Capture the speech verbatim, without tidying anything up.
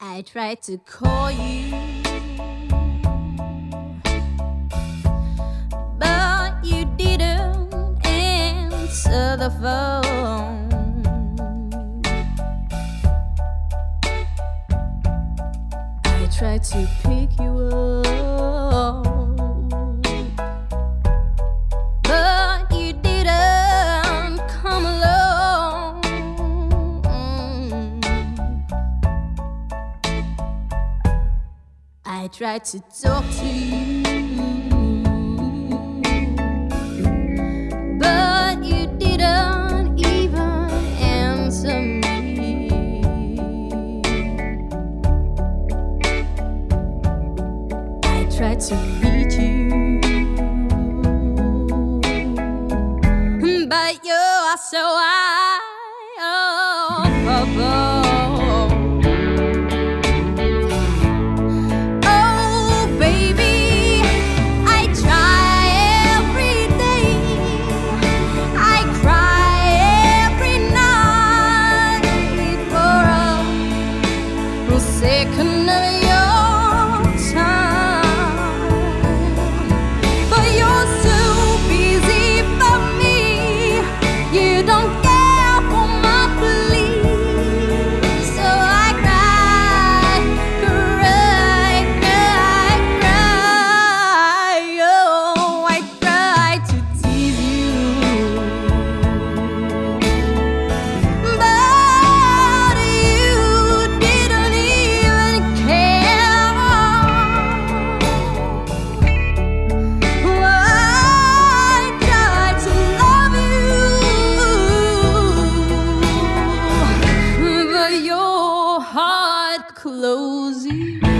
I tried to call you, but you didn't answer the phone. I tried to pick you up, but you didn't come along. I tried to talk to you, but you didn't even answer me. I tried to reach you, but you are so high above. Second of your time, but you're so busy for me. You don't care for my plea, so I cry, cry, cry, cry. Oh, I try to tease you, but you didn't even care. I tried to love you, but your heart closed.